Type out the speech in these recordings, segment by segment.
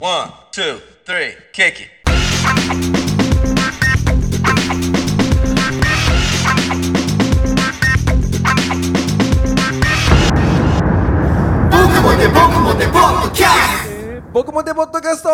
One, two, three, kick it. 僕もデポッドキャスト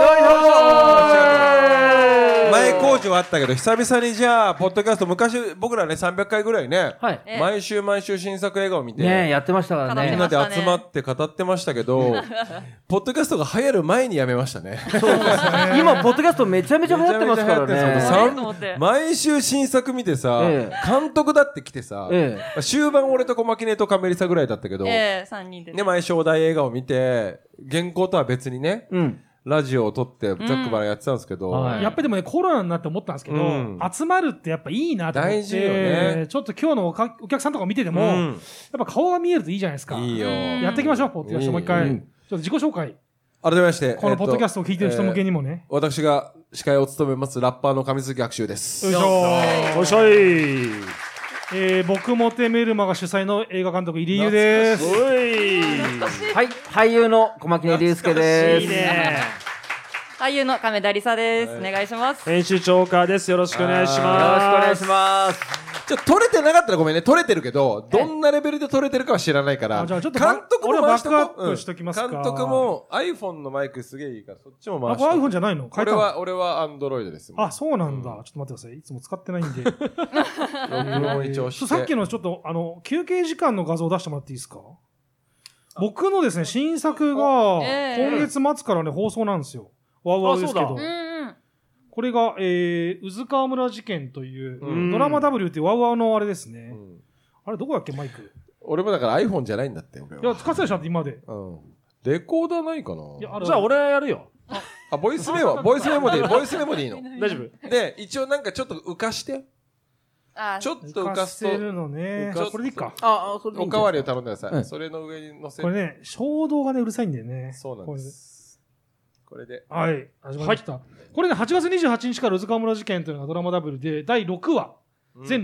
前工場あったけど久々にじゃあポッドキャスト昔僕らね300回ぐらいね、 はい、 毎週新作映画を見てねやってましたからねみんなで集まって語ってましたけどポッドキャストが流行る前にやめましたね。 そうですね今ポッドキャストめちゃめちゃ流行ってますからね。 毎週新作見てさ、監督だって来てさ、終盤俺と小牧根とカメリサぐらいだったけど、 3人でね毎週お題映画を見て原稿とは別にね、ラジオを撮ってざっくばらんやってたんですけど、 やっぱりでもねコロナになって思ったんですけど、集まるってやっぱいいなと思って、 大事よね。 ちょっと今日のお客さんとか見てても、やっぱ顔が見えるといいじゃないですか。 いいよ。 やっていきましょう。ポッドキャストもう一回、ちょっと自己紹介改めましてこのポッドキャストを聞いてる人向けにもね、 私が司会を務めますラッパーの上杉学習です。 よいしょー。 おいしょい。 僕もてメルマが主催の映画監督入江優です。 はい、俳優の小牧根龍介です。 いいね。 俳優の亀田理沙です。お願いします。 編集長岡です。よろしくお願いします。 よろしくお願いします。 撮れてなかったらごめんね。撮れてるけどどんなレベルで撮れてるかは知らないから。 じゃあちょっと監督も回しとこう。 俺バックアップしときますか。 監督も iPhone のマイクすげえいいからそっちも回して。 これ iPhone じゃないの？ 俺は Android です。 あ、そうなんだ。ちょっと待ってください。いつも使ってないんで。 録音一応して。 さっきのちょっと休憩時間の画像を出してもらっていいですか？僕のですね新作が今月末からね放送なんですよ。ワウワウですけど。これが宇津川村事件というドラマ W っていうワウワウのあれですね。あれどこだっけマイク？ 俺もだから iPhone じゃないんだって俺は。 いや使ってたでしょ今まで。 レコーダーないかな。 じゃあ俺やるよ。 あボイスメモでいいの。 大丈夫。 で一応なんかちょっと浮かして。ちょっと浮かすと。 これでいいか。 おかわりを頼んでください。それの上に乗せて。 これね衝動がねうるさいんだよね。 そうなんです。これで。 はい、始まりました。これね、8月28日から宇津川村事件というのがドラマダブルで、第6話、全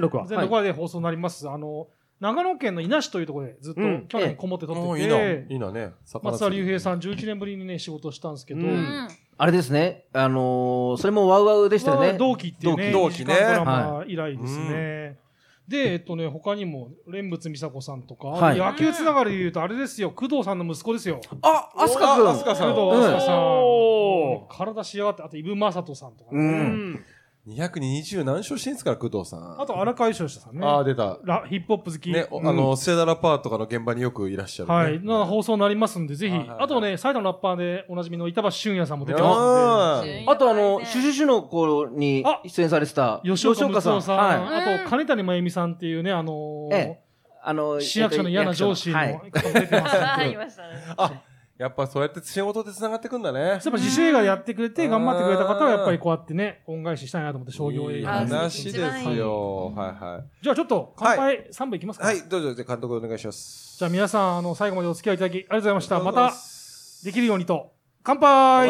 6話で放送になります。長野県の伊那市というところでずっと去年こもって撮ってて、 いいなね。 松田龍平さん11年ぶりにね、仕事したんですけど、 あれですね、それもワウワウでしたよね。 同期っていうね、 同期ね。 ドラマ以来ですね。で、他にも、蓮仏美佐子さんとか、野球つながりで言うと、あれですよ、工藤さんの息子ですよ。 あ、飛鳥君。 工藤飛鳥さん。体仕上がって、あと、イブ・マサトさんとかね。 220何勝してんすから工藤さん。 あと荒川義さんね。 ああ出た。 ヒップホップ好き。 ね、ステダラパーとかの現場によくいらっしゃる。 はい。放送になりますんで、ぜひ。あとね、埼玉のラッパーでおなじみの板橋俊也さんも出てますんで。 あとシュシュシュの頃に出演されてた吉岡さん。あと金谷真由美さんっていうね、市役所の嫌な上司の方も出てますんで。 やっぱそうやって仕事で繋がってくんだね。 やっぱ自主映画でやってくれて頑張ってくれた方はやっぱりこうやってね恩返ししたいなと思って商業映画話ですよ。はいはい。 じゃあちょっと乾杯3杯いきますか。 はいどうぞ。じゃあ監督お願いします。 じゃあ皆さん最後までお付き合いいただきありがとうございました。またできるようにと乾杯。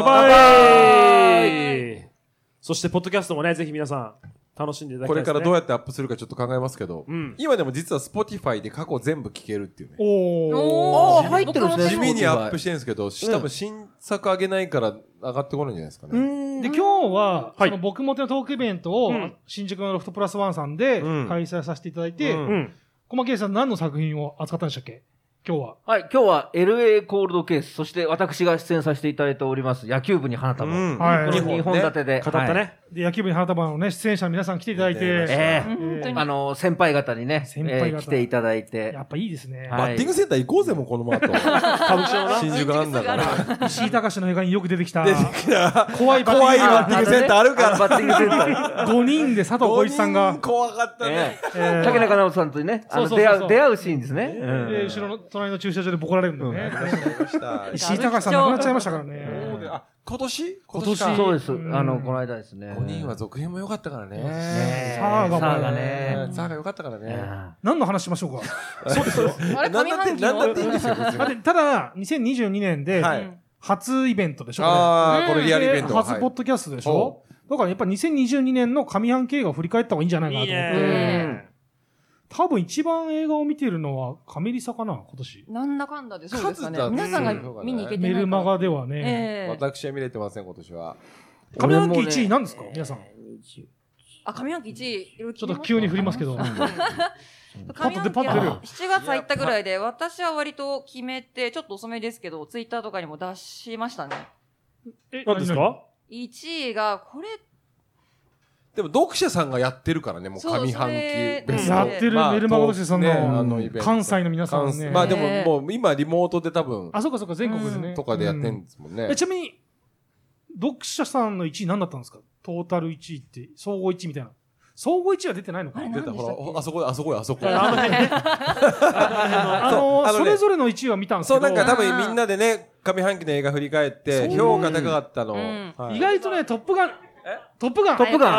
そしてポッドキャストもねぜひ皆さん楽しんでいただきたいですね。 これからどうやってアップするかちょっと考えますけど、今でも実は Spotify で過去全部聞けるっていうね。 おー入ってるんですね。 地味にアップしてるんですけど、多分新作上げないから上がってこないんじゃないですかね。 で今日はその僕もてのトークイベントを新宿のロフトプラスワンさんで開催させていただいて、小牧さん何の作品を扱ったんでしたっけ？今日は。 はい、今日は LA コールドケース、そして私が出演させていただいております野球部に花束。2本立てで。 語ったね。 で、野球部に花束のね、出演者の皆さん来ていただいて。 先輩方にね、来ていただいて。 やっぱいいですね。 バッティングセンター行こうぜ、もうこの後。歌舞伎町の新宿あんだから。 石井隆の映画によく出てきた。 怖いバッティングセンターあるから。 バッティングセンター。 5人で佐藤浩市さんが。 怖かったね。 竹中直人さんとね、出会うシーンですね。 後ろの隣の駐車場でボコられるんだよね。石井隆さん亡くなっちゃいましたからね。 今年そうです。この間ですね。 5人は続編も良かったからね。 サーがね。 サーが良かったからね。 何の話しましょうか。 そうですよ。あれ上半期の。 なんだっていいんですよ。 ただ2022年で初イベントでしょ。 これリアルイベント。 初ポッドキャストでしょ。だからやっぱ2022年の上半期映画を振り返った方がいいんじゃないかなと思って。 多分一番映画を見てるのはカメリサかな、今年。 なんだかんだでそうですかね。 数だ皆さんが見に行けてないメルマガではね。 私は見れてません、今年は。 上半期1位何ですか皆さん。 上半期1位。 ちょっと急に振りますけど。 上半期は7月入ったぐらいで、私は割と決めて、ちょっと遅めですけど、ツイッターとかにも出しましたね。 何ですか ?1 位が、これ、 でも読者さんがやってるからね、もう上半期ベスト。 やってるメルマガとしてその関西の皆さんね。 まあでももう今リモートで多分。 あ、そうかそうか、全国でね。 とかでやってんですもんね。 ちなみに、読者さんの1位何だったんですか？トータル1位って、総合1位みたいな。総合1位は出てないのかな？ 出た、ほら、あそこ。 それぞれの1位は見たんですけど。 そう、なんか多分みんなでね、上半期の映画振り返って、評価高かったの。 意外とね、トップガン。 やっぱり。トップ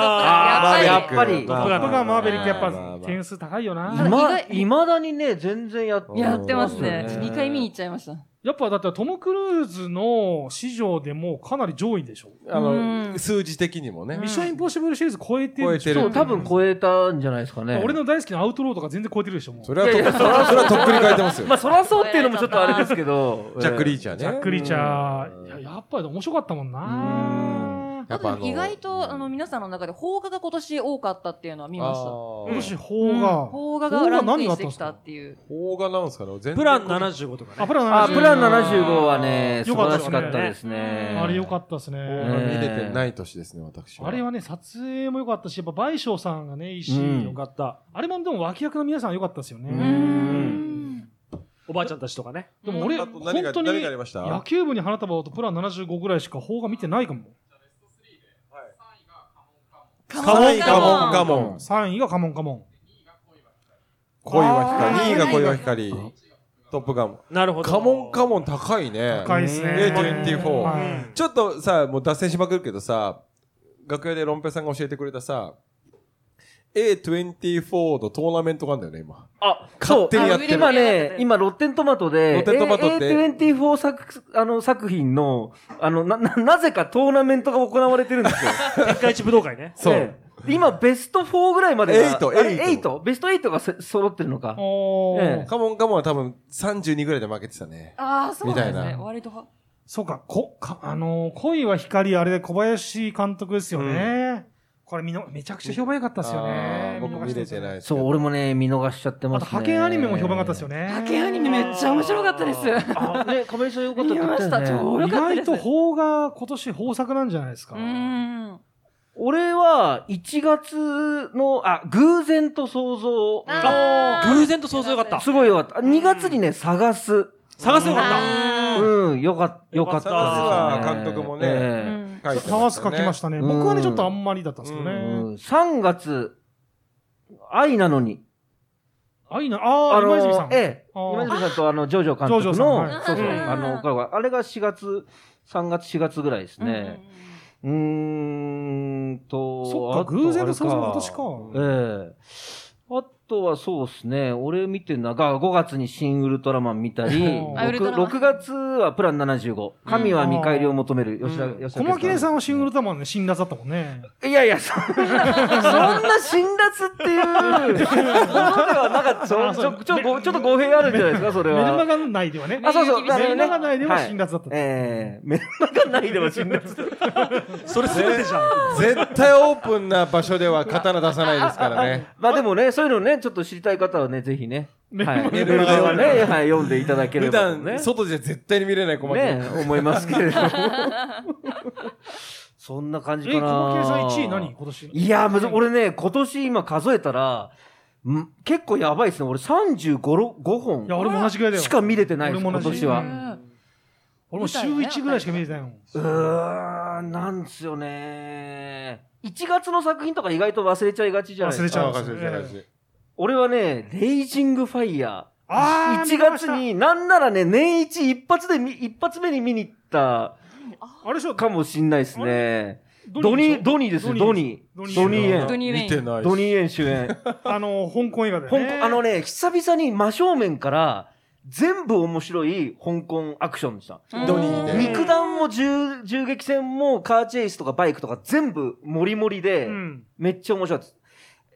ガンマーベリックやっぱ点数高いよな。 いまだにね、全然やってますね。2回見に行っちゃいました。 やっぱだってトム・クルーズの市場でもかなり上位でしょ。 数字的にもね。 ミッションインポッシブルシリーズ超えてる。 そう、多分超えたんじゃないですかね。 俺の大好きなアウトローとか全然超えてるでしょ、もう。 それはとっくに変えてますよ。 まあ、そらそうっていうのもちょっとあれですけど。 ジャック・リーチャーね。 ジャック・リーチャー。やっぱり面白かったもんな。 あと意外と皆さんの中で邦画が今年多かったっていうのは見ました。 今年邦画。 邦画がランクインしてきたっていう。 邦画なんですかね。 プラン75とかね。 プラン 75はね、素晴らしかったですね。 あれ良かったですね。 見れてない年ですね、私は。 あれはね、撮影も良かったし、やっぱ倍賞さんがね、いいし。 良かった。 あれもでも脇役の皆さん良かったですよね。 おばあちゃんたちとかね。 でも俺、本当に野球部に花束とプラン75ぐらいしか邦画見てないかも。 3位カモン。 3位がカモンカモン。 恋は光。2位が恋は光。トップガン。 なるほど。 カモン高いね。 高いですね。 A24。ちょっとさ、もう脱線しまくるけどさ、楽屋でロンペさんが教えてくれたさ、A24 のトーナメントがあるんだよね、今。勝手にやってる。 今ね、ロッテントマトで、A24 作品の、なぜかトーナメントが行われてるんですよ。 一回一武道会ね。 そう。 今、ベスト4ぐらいまでが。 8。 ベスト8が揃ってるのか。 カモンは多分32ぐらいで負けてたね。 そうなんですね。割と。 そうか、恋は光、あれで小林監督ですよね。これめちゃくちゃ評判良かったですよね。 僕見れてない。 そう、俺もね、見逃しちゃってますね。 あと、派遣アニメも評判良かったですよね。 派遣アニメめっちゃ面白かったです。 ね、亀井さん良かったって言ったよね。 意外と邦画今年豊作なんじゃないですか。 俺は、1月の、偶然と想像。 偶然と想像よかった。 すごいよかった。2月にね、探すよかった。 よかったですね。監督もね。 探す書きましたね。僕はね、ちょっとあんまりだったんですけどね。 3月、愛なのに。 今泉さん。 今泉さんとジョジョ監督の、そうそう、あれが3月、4月ぐらいですね。 そっか、偶然と想像今年か。 あとはそうですね、俺見てるのが5月に新ウルトラマン見たり、6月はプラン75、神は見返りを求める吉田小牧根さんは新ウルトラマンで辛辣だったもんね。 いやいや、そんな辛辣っていうものではなかった。ちょっと語弊あるんじゃないですか、それは。 メルマガ内ではね。 そうそう。 メルマガ内では辛辣だった。 メルマガ内では辛辣。 それ全てじゃん。 絶対オープンな場所では刀出さないですからね。 まあでもね、そういうのね、ちょっと知りたい方はね、ぜひね。 メルマガはね、読んでいただければ。 普段、外じゃ絶対に見れない小牧ね、思いますけれども。そんな感じかな。 小牧さん1位何今年。 いや、俺ね、今年今数えたら、結構やばいですね。俺35本。 いや、俺も同じぐらいだよ。 しか見れてないです、今年は。 俺も週1ぐらいしか見れてないもん。 なんですよね。1月の作品とか意外と忘れちゃいがちじゃないですか。 忘れちゃう。 俺はね、レイジングファイヤー。1月に、なんならね、年一一発目に見に行ったかもしんないですね。ドニーですよ、ドニー園。 見てない。 ドニー園主演。 香港映画でね。久々に真正面から全部面白い香港アクションでした。 ドニーで。 肉弾も銃撃戦もカーチェイスとかバイクとか全部モリモリで、めっちゃ面白いです。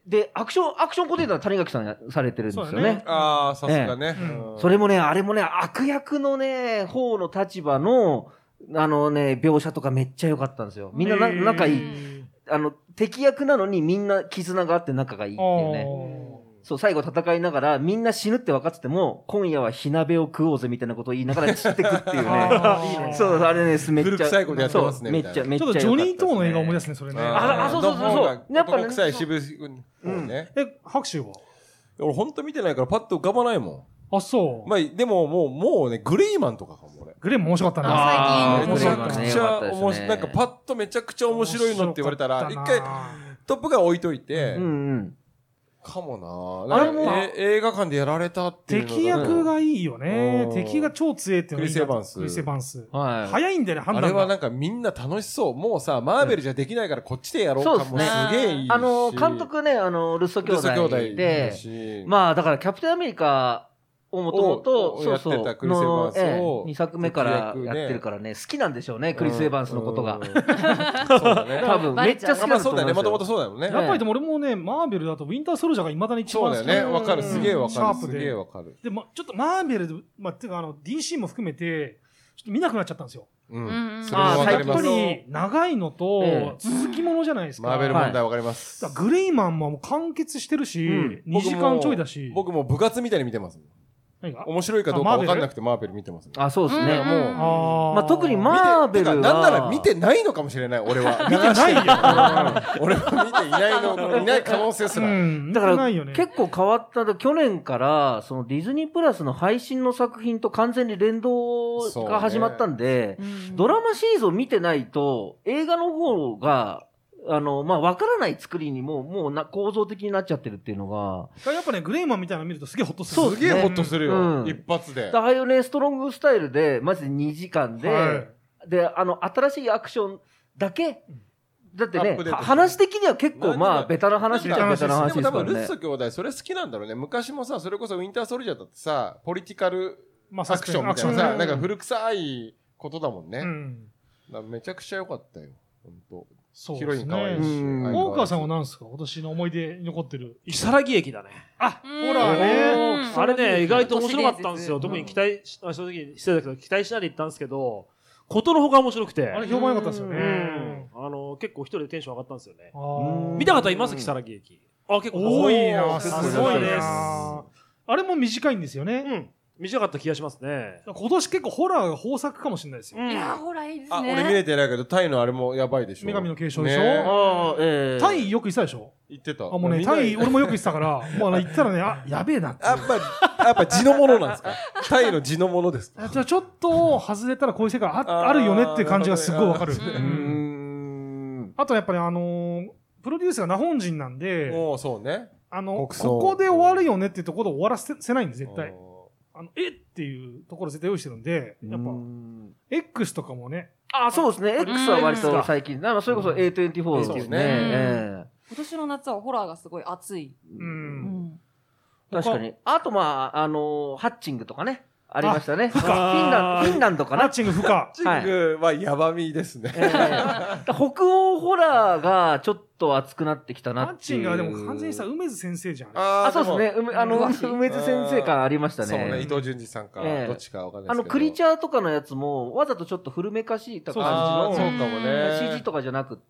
で、アクションコテーター谷垣さんされてるんですよね。 ああ、さすがね。 それもね、あれもね、悪役のね、方の立場の、描写とかめっちゃ良かったんですよ。みんな仲いい。敵役なのにみんな絆があって仲がいいっていうね。そう、最後戦いながら、みんな死ぬって分かってても、今夜は火鍋を食おうぜみたいなことを言いながら散ってくっていうね。そう、あれね、めっちゃ。 古臭いことやってますね。 めっちゃ。 ちょっとジョニー・トーの映画思い出すね、それね。 そう。 やっぱね。臭い渋いね。 拍手は俺ほんと見てないからパッと浮かばないもん。 あ、そう。 まあ、でももうね、グレイマンとかかも俺。 グレイマン面白かったな。 めちゃくちゃ面白い。なんかパッとめちゃくちゃ面白いのって言われたら、一回トップガン置いといて、かもな。あれも映画館でやられたっていうの。 敵役がいいよね。敵が超強いっていうのがいい。 クリス・エヴァンス。 早いんだよね、判断が。 あれはなんかみんな楽しそう。もうさ、マーベルじゃできないからこっちでやろうかもすげえいいし。 監督ね、ルッソ兄弟で、まあだからキャプテンアメリカをもともと、 やってたクリス・エヴァンスを 2作目からやってるからね、好きなんでしょうね、クリス・エヴァンスのことが。 そうだね。 多分、めっちゃ好きなんだと思う。 そうだね、もともとそうだよね。 やっぱりでも俺もね、マーベルだとウィンターソルジャーが未だに一番好き。 そうだよね、わかる、すげえわかる。 シャープで。で、ちょっとマーベルで、っていうかDC も含めて、ちょっと見なくなっちゃったんですよ。 それもわかります。 やっぱり長いのと続きものじゃないですか。 マーベル問題わかります。 グレイマンも完結してるし、2時間ちょいだし。 僕も部活みたいに見てます。面白いかどうか分かんなくてマーベル見てますね。 あ、そうですね。もう。まあ、特にマーベルは。 なんなら見てないのかもしれない、俺は。 見てないよ。 俺は見ていない可能性すら。 だから、結構変わった。去年から、そのディズニープラスの配信の作品と完全に連動が始まったんで、ドラマシーズンを見てないと、映画の方が、まあ、わからない作りにもう構造的になっちゃってるっていうのが。 やっぱね、グレイマンみたいなの見るとすげえホッとする。 そう、すげえホッとするよ。一発で。 ああいうね、ストロングスタイルで、マジで2時間で、で、新しいアクションだけ、だってね、話的には結構まあ、ベタな話っちゃベタな話ですからね。 でも多分、ルッソ兄弟、それ好きなんだろうね。昔もさ、それこそウィンターソルジャーだってさ、ポリティカルアクションみたいなさ、なんか古臭いことだもんね。めちゃくちゃ良かったよ。本当。ヒロイン可愛いし。 大川さんは何ですか、今年の思い出に残ってる。 如月駅だね。 あ、ほらね。 あれね、意外と面白かったんですよ。特に正直失礼だけど、期待しないで行ったんですけど、ことのほか面白くて。 あれ評判良かったですよね。 結構一人でテンション上がったんですよね。見た方います如月駅。あ、結構多いな。すごいです。あれも短いんですよね。 短かった気がしますね。 今年結構ホラーが豊作かもしれないですよ。 いや、ホラーいいですね。 俺見れてないけど、タイのあれもやばいでしょ。 女神の継承でしょ。タイよく言ってたでしょ。 言ってた。 もうね、タイ、俺もよく言ってたから、もう言ったらね、やべえなって。 やっぱ地のものなんですか？タイの地のものですか？ じゃあちょっと外れたらこういう世界あるよねっていう感じがすごいわかる。あとやっぱりプロデュースが日本人なんで、 そうね。 ここで終わるよねっていうところで終わらせないんで、絶対。っていうところ絶対用意してるんで、やっぱ、X とかもね。 あ、そうですね。X は割と最近。それこそ A24 ですね。 今年の夏はホラーがすごい熱い。 確かに。あと、まあ、ハッチングとかね。ありましたね。フィンランドかな。 ハッチング不可。 ハッチングはやばみですね。 北欧ホラーがちょっと熱くなってきたなっていう。 ハッチングはでも完全にさ、梅津先生じゃん。 そうですね。梅津先生感ありましたね。 そうね。伊藤潤二さんか、どっちかわかんないですけど。 クリーチャーとかのやつも、わざとちょっと古めかしい感じの、 そうかもね。 CG とかじゃなくって、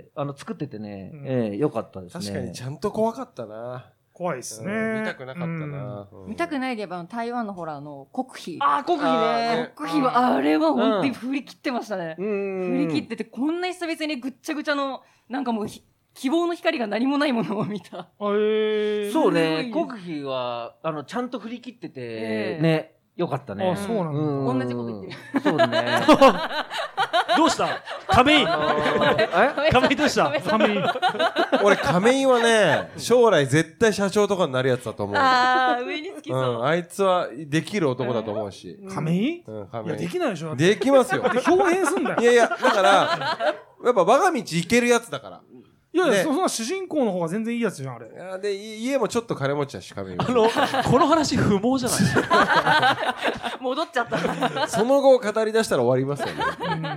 作っててね、良かったですね。 確かにちゃんと怖かったな。 怖いですね。 見たくなかったな。 見たくないで言えば台湾のホラーの国費。 国費ね。 国費は、あれは本当に振り切ってましたね。振り切ってて、こんな久々にぐっちゃぐちゃの、なんかもう、希望の光が何もないものを見た。 そうね、国費は、ちゃんと振り切ってて、ね、よかったね。 そうなんだ。同じこと言ってる。 そうだね。 どうした亀井亀井どうした俺亀井はね、将来絶対社長とかになるやつだと思う。 上につきそう。 あいつはできる男だと思うし。 亀井？いや、できないでしょ。 できますよ。 表変すんだよ。 いや、だから、やっぱ我が道行けるやつだから。 いや、そんな主人公の方が全然いいやつじゃん、あれ。 で、家もちょっと金持ちだし、亀井は。 この話不毛じゃない戻っちゃった。 その後語り出したら終わりますよね。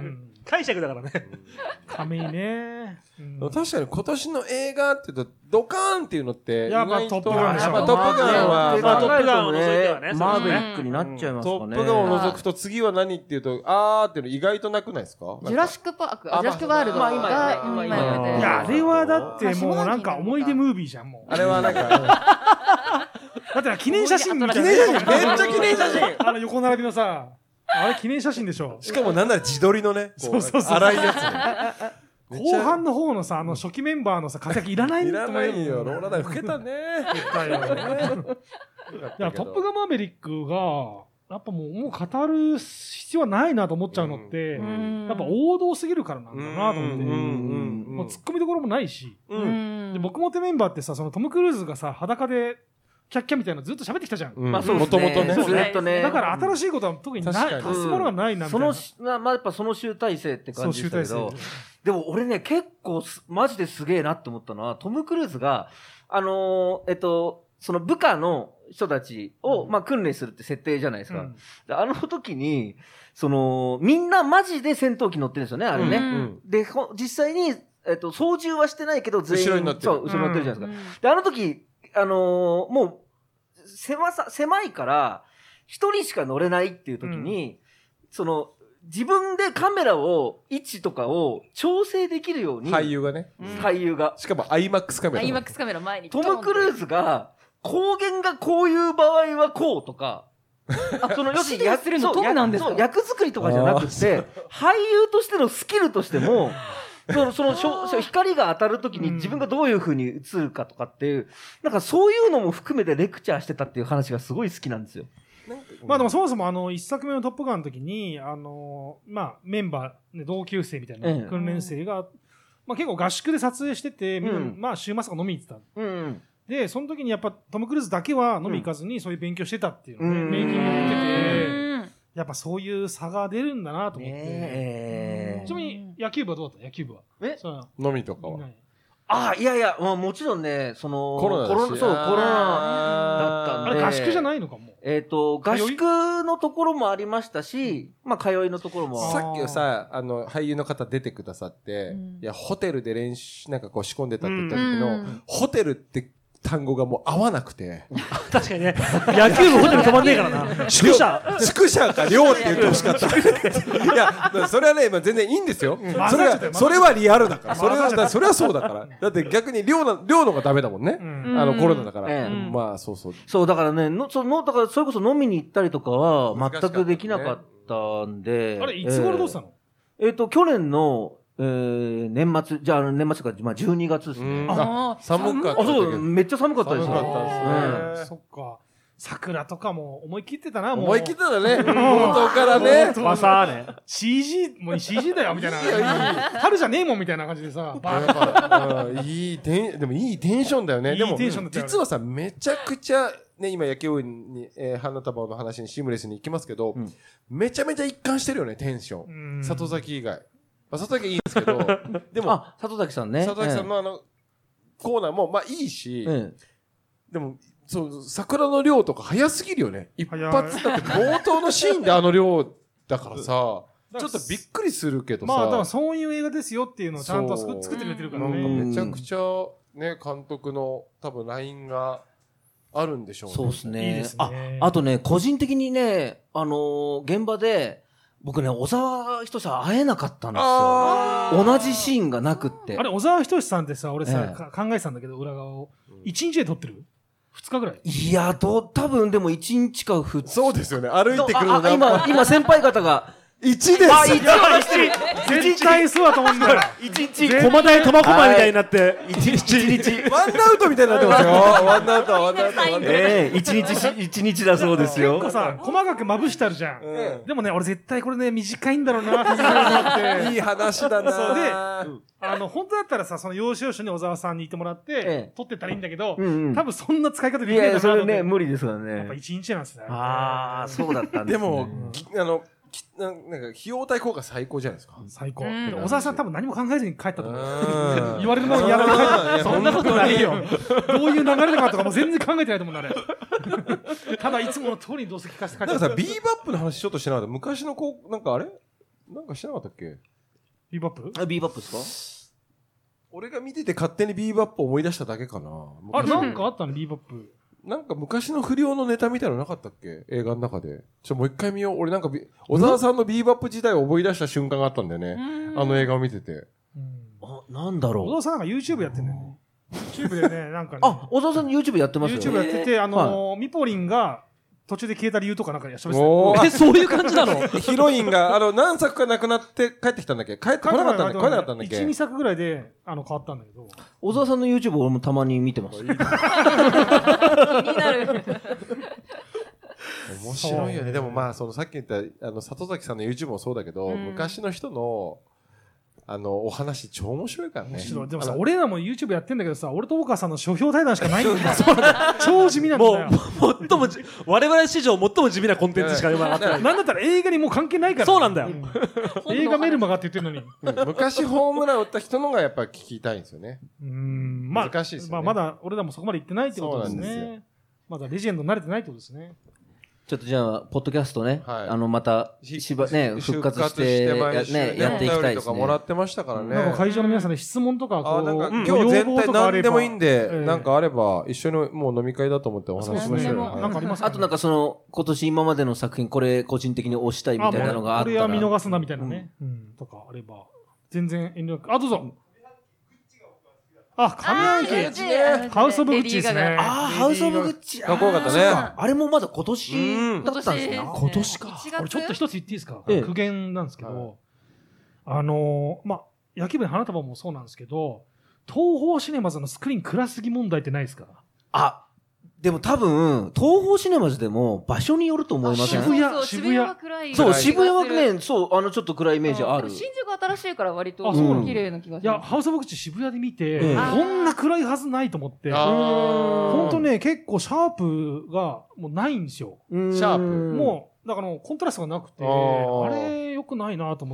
解釈だからね。 亀井ね。 確かに今年の映画って言うと、ドカーンっていうのって、 やっぱトップガンでしょ。 トップガンは、 トップガンを除いてはね、マーベリックになっちゃいますかね。 トップガンを除くと次は何っていうと、あーっていうの意外となくないですか？ ジュラシックパーク、ジュラシックワールドが今いや、あれはだってもうなんか思い出ムービーじゃん、もう。 あれはなんか、 だって記念写真みたいな。 めっちゃ記念写真横並びのさ、あれ記念写真でしょ。 しかもなんなら自撮りのね、 そう荒いやつね。 後半の方のさ、初期メンバーのさ、活躍いらないんだいらないよ。ローラダイ老けたね。 いや、トップガンマーベリックが、やっぱもう語る必要はないなと思っちゃうのって、やっぱ王道すぎるからなんだなと思って。もう突っ込みどころもないし。で僕もてメンバーってさ、そのトム・クルーズがさ、裸で、キャッキャみたいなのずっと喋ってきたじゃん。 まあそうですね。 もともとね。 ずっとね。 だから新しいことは特にない、足すものがないなみたいな。 まあやっぱその集大成って感じでしたけど。でも俺ね、結構マジですげえなって思ったのは、トム・クルーズが、その部下の人たちを、まあ訓練するって設定じゃないですか。であの時に、みんなマジで戦闘機乗ってるんですよね、あれね。で、実際に、操縦はしてないけど、全員、 後ろに乗ってる。 そう、後ろに乗ってるじゃないですか。で、あの時、もう、狭いから、一人しか乗れないっていう時に、自分でカメラを、位置とかを調整できるように。 俳優がね。 俳優が。 しかも IMAX カメラ。 IMAX カメラ前に。 トム・クルーズが、光源がこういう場合はこうとか、 要するに役作りとかじゃなくて、俳優としてのスキルとしても、光が当たるときに自分がどういう風に映るかとかっていう、なんかそういうのも含めてレクチャーしてたっていう話がすごい好きなんですよ。 まあでもそもそも一作目のトップガンの時に、まあメンバー、同級生みたいな訓練生が、まあ結構合宿で撮影してて、まあ週末とか飲みに行ってた。で、その時にやっぱトム・クルーズだけは飲み行かずにそういう勉強してたっていうのね、メイキングで言ってて、やっぱそういう差が出るんだなと思って。ちなみに野球部はどうだった？野球部は。 飲みとかは。 いや、もちろんね、コロナだったんで。 あれ合宿じゃないのかも。 合宿のところもありましたし、まあ通いのところも。 さっきさ、俳優の方出てくださって、いや、ホテルで練習、なんかこう仕込んでたって言った時の、ホテルって単語がもう合わなくて。 確かにね。野球部ホテル泊まんねえからな。宿舎か寮って言ってほしかった。いや、それはね、全然いいんですよ。それはリアルだから。それはそうだから。だって逆に寮のがダメだもんね。コロナだから。まあ、そう。 そう、だからね、だからそれこそ飲みに行ったりとかは全くできなかったんで。 あれ、いつ頃どうしたの？ 去年の、年末とか、まあ、12月ですね。 寒かった。 そう、めっちゃ寒かったですよ。 寒かったですね。 そっか。桜とかも思い切ってたな、もう。 思い切ってたね。冒頭からね。 まさね。 CG だよ、みたいな。春じゃねえもん、みたいな感じでさ。 でもいいテンションだよね。でも、実はさ、めちゃくちゃ、ね、今野球部に、花束の話にシームレスに行きますけど、めちゃめちゃ一貫してるよね、テンション。里崎以外。里崎いいんですけど、でも、 里崎さんね。 里崎さんのコーナーも、まあいいし、でも、そう、桜の量とか早すぎるよね。一発だって冒頭のシーンであの量だからさ、ちょっとびっくりするけどさ。 まあ、だからそういう映画ですよっていうのをちゃんと作ってくれてるからね。 めちゃくちゃ、ね、監督の多分ラインがあるんでしょうね。 そうですね。 いいですね。 あとね、個人的にね、現場で、僕ね、小沢仁志は会えなかったんですよ。同じシーンがなくって。 あれ、小沢仁志さんってさ、俺さ、考えてたんだけど、裏側を。1日で撮ってる？2日ぐらい？ いや、多分でも1日か2日。 そうですよね。歩いてくるのが。今先輩方が。 1です。 絶対そうだと思うんだから。 1日。 駒台苫小牧みたいになって。 1日。 ワンアウトみたいになってますよ。ワンアウト。 1日だそうですよ。 結構さ、細かくまぶしてあるじゃん。でもね、俺絶対これね、短いんだろうなって思って。 いい話だな。 そうで、本当だったらさ、その要所要所に小沢さんにいてもらって、撮ってったらいいんだけど、多分そんな使い方できないんだなと思って。 いや、それね、無理ですからね。 やっぱ1日なんですね。 ああ、そうだったんですね。 でも、なんか、費用対効果最高じゃないですか。 最高。小沢さん多分何も考えずに帰ったと思う。言われるものやられて帰った。そんなことないよ。どういう流れだかとかも全然考えてないと思うんだ、あれ。ただ、いつもの通りにどうせ聞かせて帰った。 なんかさ、ビーバップの話ちょっとしてなかった。昔のなんかあれなんかしてなかったっけビーバップ？ ビーバップですか？ 俺が見てて勝手にビーバップを思い出しただけかな。 あれなんかあったのビーバップ。 なんか昔の不良のネタみたいなのなかったっけ映画の中で。もう一回見よう。俺なんか小沢さんのビーバップ時代を思い出した瞬間があったんだよね。あの映画を見てて。 なんだろう。 小沢さんなんか YouTube やってんだよね。YouTube でね、なんかね。 小沢さん YouTube やってますよね。 YouTube やってて、ミポリンが途中で消えた理由とかなんかやってましたよ。そういう感じなの？ ヒロインが、何作か亡くなって帰ってきたんだっけ？帰ってこなかったんだっけ？来なかったんだっけ ？1、2作ぐらいで、変わったんだけど。 小沢さんの YouTube 俺もたまに見てます。気になる。 面白いよね。でもまあ、さっき言った、里崎さんの YouTube もそうだけど、昔の人の、お話超面白いからね。 でもさ、俺らも YouTube やってんだけどさ、俺と大川さんの書評対談しかないんだよ。超地味なんだよ。 我々史上最も地味なコンテンツしか今なってない。 なんだったら映画にもう関係ないから。 そうなんだよ。 映画メルマガって言ってるのに。 昔ホームラン打った人のがやっぱ聞きたいんですよね。 難しいですよね。 まだ俺らもそこまで行ってないってことですね。まだレジェンドに慣れてないってことですね。 ちょっとじゃあ、ポッドキャストね、また、復活して、やっていきたいですね。 もらってましたからね。 なんか会場の皆さんで質問とか、 今日全体何でもいいんで、なんかあれば、一緒にもう飲み会だと思ってお話ししましょうよ。 なんかありますか？ あとなんか今年今までの作品、これ個人的に推したいみたいなのがあったら。 これは見逃すなみたいなね。とかあれば。全然遠慮なく。どうぞ。上半期ハウスオブグッチですね。 ハウスオブグッチ。 かっこよかったね。 あれもまだ今年だったんですね。 今年か。俺ちょっと一つ言っていいですか？苦言なんですけど、野球部の花束もそうなんですけど、東宝シネマズのスクリーン暗すぎ問題ってないですか？ でも多分、東宝シネマズでも場所によると思いますね。 渋谷は暗い。 そう、渋谷はね、そう、ちょっと暗いイメージある。 新宿新しいから割と綺麗な気がする。 いや、ハウスオブグッチ渋谷で見て、こんな暗いはずないと思って、ほんとね、結構シャープがもうないんですよ。 シャープもう、だからコントラストがなくて、あれ良くないなと思って。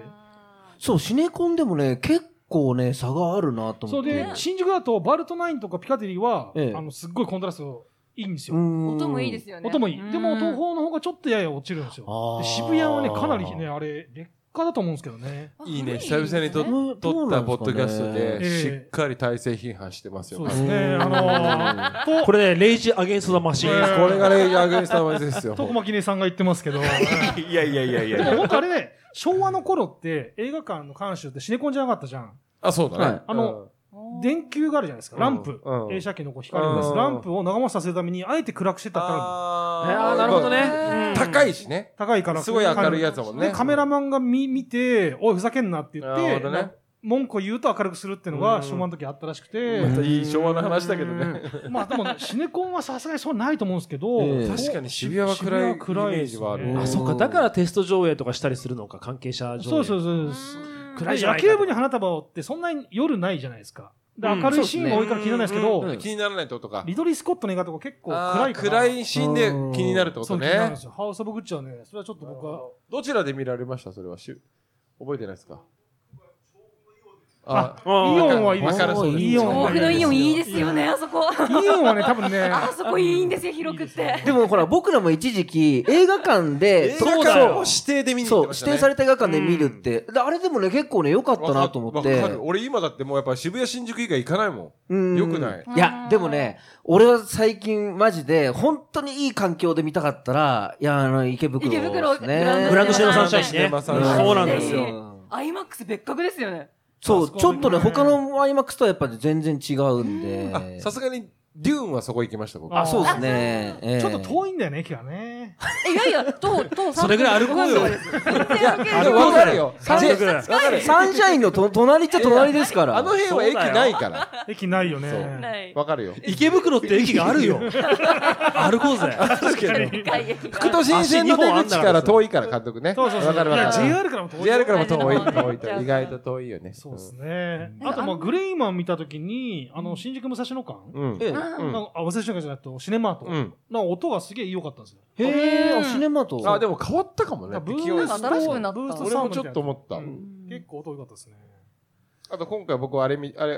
そう、シネコンでもね、結構ね、差があるなと思って。 そうで、新宿だとバルトナインとかピカデリーは、すっごいコントラストいいんですよ。 音もいいですよね。 音もいい。でも東宝の方がちょっとやや落ちるんですよ。渋谷はね、かなりね、あれ、劣化だと思うんですけどね。 いいね、久々に撮ったポッドキャストで、しっかり体制批判してますよ。 そうですね。 これね、レイジ・アゲンスト・ザ・マシン。 これがレイジ・アゲンスト・ザ・マシンですよ。 徳間記念さんが言ってますけど。 いや。 でも本当あれね、昭和の頃って映画館の監修ってシネコンじゃなかったじゃん。 そうだね。 電球があるじゃないですか。ランプ。映写機の光を出すランプを長持ちさせるために、あえて暗くしてたから。 なるほどね。 高いしね。 高いから。 すごい明るいやつだもんね。 カメラマンが見て、おい、ふざけんなって言って、文句を言うと明るくするっていうのが昭和の時あったらしくて。 またいい昭和の話だけどね。 でも、シネコンはさすがにそうないと思うんですけど。 確かに渋谷は暗いイメージはある。 そっか、だからテスト上映とかしたりするのか、関係者上映。 そう。暗い野球部に花束をってそんなに夜ないじゃないですか。明るいシーンが多いから気にならないですけど、 気にならないってことか。 リドリー・スコットの映画とか結構暗いから。 暗いシーンで気になるってことね。 そう気になるんですよ。ハウス・オブ・グッチはね、それはちょっと僕は。 どちらで見られましたそれは。覚えてないですか？ イオンはいいですよ。 イオンいいですよね、あそこ。 イオンはね、多分ね。 あそこいいんですよ、広くて。 でもほら、僕らも一時期、映画館で、 そうだよ。指定で見に行ってましたね。 指定された映画館で見るって。あれでもね、結構ね、良かったなと思って。 俺今だってもうやっぱ渋谷新宿以外行かないもん。よくない。 いや、でもね、俺は最近マジで、本当にいい環境で見たかったら、池袋ですね。 グランドシネマサンシャインね。そうなんですよ。 IMAX 別格ですよね。 そう、ちょっとね、他の IMAX とはやっぱり全然違うんで。 さすがに、デューンはそこ行きました、僕。 そうですね。 ちょっと遠いんだよね、駅がね。 いや、 それぐらい歩こうよ。 いや、わかるよ。 サンシャインの隣っちゃ隣ですから。 あの辺は駅ないから。 駅ないよね。 わかるよ。 池袋って駅があるよ。歩こうぜ。 確かに。副都心線の出口から遠いから、監督ね。 そう。 わかるわかる。 JR からも遠い。 JR からも遠い。意外と遠いよね。 そうですね。あと、グレイマン見たときに、新宿武蔵野間武蔵野間じゃなくて、シネマート。音がすげえ良かったんですよ。 へぇ、シネマート。 でも変わったかもね。 ブースト新しくなった。 俺もちょっと思った。 結構音良かったですね。 あと今回僕は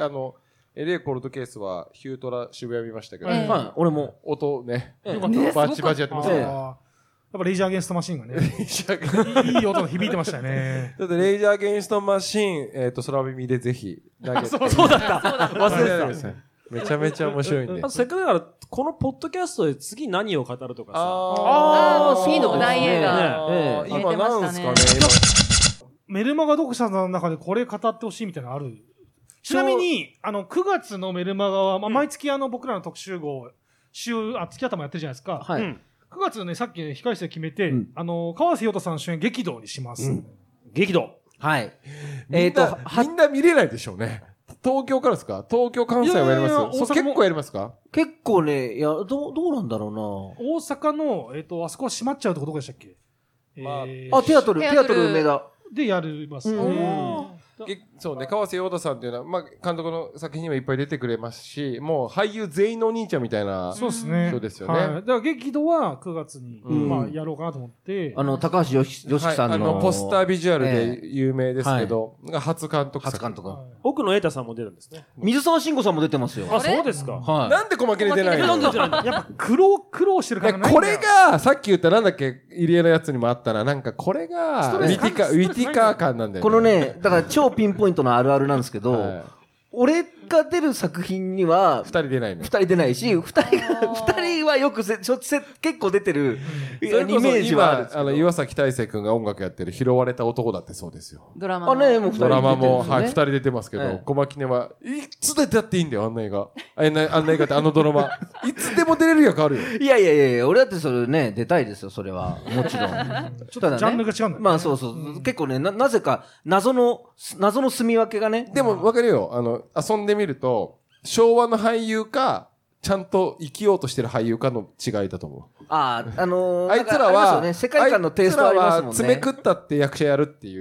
LA コルトケースはヒュートラ渋谷見ましたけど。 はい、俺も。 音ね。 よかった。 バチバチやってますね。 ぱレイジャー・アゲンスト・マシンがね、いい音が響いてましたよね。 ちょっとレイジャー・アゲンスト・マシン、空耳でぜひ投げて。 そうだった。忘れてた。 めちゃめちゃ面白いんで。 せっかくだから、このポッドキャストで次何を語るとかさ。いいの大映画。 今なんすかね。 メルマガ読者の中でこれ語ってほしいみたいなのある？ちなみに、9月のメルマガは、毎月僕らの特集号、月頭やってるじゃないですか。 はい。 9月ね、さっきね、控室で決めて、川瀬陽太さん主演激動にします。 激動。 はい。 みんな見れないでしょうね。東京からですか？東京、関西はやります？結構やりますか？ 結構ね、いや、どうなんだろうな。 大阪の、あそこは閉まっちゃうとこどこでしたっけ？ テアトル梅田。 でやります。 そうね、川瀬陽太さんっていうのは、監督の作品にもいっぱい出てくれますし、もう俳優全員のお兄ちゃんみたいな人ですよね。 だから激怒は9月に、やろうかなと思って。 高橋よしさんの。 ポスタービジュアルで有名ですけど、初監督。 奥野瑛太さんも出るんですね。 水沢慎吾さんも出てますよ。 あ、そうですか。 なんで小牧に出ないの？ やっぱ苦労してるからこれが、さっき言ったなんだっけ、入江のやつにもあったな、なんかこれが、ウィティカー感なんだよね。 このね、だから超ピンポイントのあるあるなんですけど、俺が出る作品には、 二人出ないの。 二人出ないし、二人はよく結構出てるイメージはある。 岩崎大成君が音楽やってる拾われた男だってそうですよ。 ドラマも、はい、二人出てますけど、小牧根はいつ出てやっていいんだよ、あんな映画。あんな映画ってドラマ。いつでも出れる役あるよ。 いや、俺だってそれね、出たいですよ、それは。もちろん。 ちょっとジャンルが違うんだよ。 まあそう。結構ね、なぜか、謎の住み分けがね。 でもわかるよ。遊んでみると、昭和の俳優か、ちゃんと生きようとしてる俳優かの違いだと思う。 あいつらは、 世界観のテイストありますもんね。 爪食ったって役者やるっていう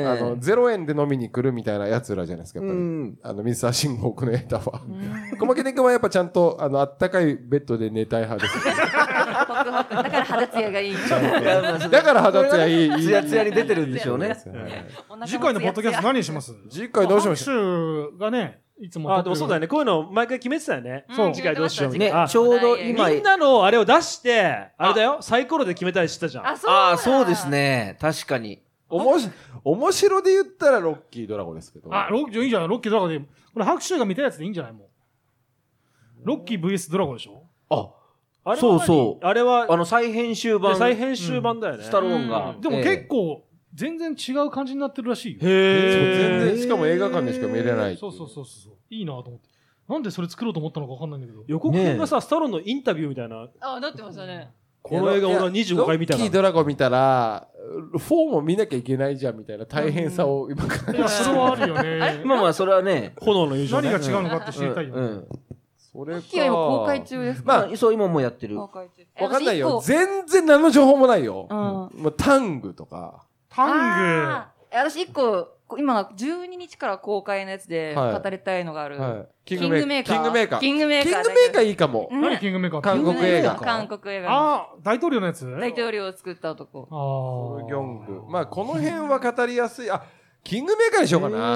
、0円で飲みに来るみたいなやつらじゃないですか、やっぱり。水沢慎吾奥のエータは。小牧根君はやっぱちゃんと、あったかいベッドで寝たい派です。 だから肌ツヤがいい。 だから肌ツヤいい。 ツヤツヤに出てるんでしょうね。 次回のポッドキャスト何にします？ 次回どうしましょう？拍手がね、いつも。 でもそうだよね。こういうの毎回決めてたよね。 そう。 次回どうしようみたいな。ちょうど今。 みんなのあれを出して、あれだよ。サイコロで決めたりしてたじゃん。 そうですね。確かに。 面白で言ったらロッキードラゴですけど。 ロッキーいいじゃん。ロッキードラゴで。これ拍手が見たやつでいいんじゃないもん。ロッキー VS ドラゴでしょ？ そう。 あれは、 再編集版。 再編集版だよね。 スタローンが。 でも結構、全然違う感じになってるらしいよ。 全然、しかも映画館でしか見れない。 そう。いいなと思って。なんでそれ作ろうと思ったのか分かんないんだけど。 予告編がさ、スタローンのインタビューみたいな。 なってましたね。 この映画俺は25回見たから。 ロッキードラゴ見たら、4も見なきゃいけないじゃんみたいな大変さを今から。 いや、それはあるよね。 まあそれはね。 炎の友情。 何が違うのかって知りたいよね。 それか。 今公開中ですか？ そう、今もうやってる。 わかんないよ。全然何の情報もないよ。タングとか。 タング。 私一個、今12日から公開のやつで語りたいのがある。キングメーカーいいかも。 何キングメーカー？ 韓国映画。 大統領のやつ？ 大統領を作った男。 ギョング。まあこの辺は語りやすい。キングメーカーにしようかな。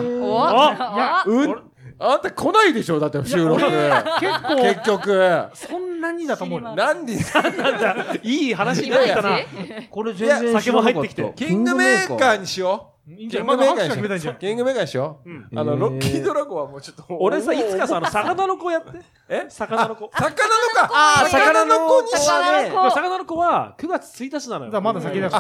あんた来ないでしょだって収録。結局。 そんなにだと思うよ。 なんでなんだ。 いい話になったな。 これ全然酒も入ってきて。 キングメーカーにしよう。 キングメーカーにしよう。ロッキードラゴンはもうちょっと。 俺さ、いつかさ、魚の子やって。魚の子。 魚の子にしよう。魚の子は9月1日なのよ。 まだ先だから。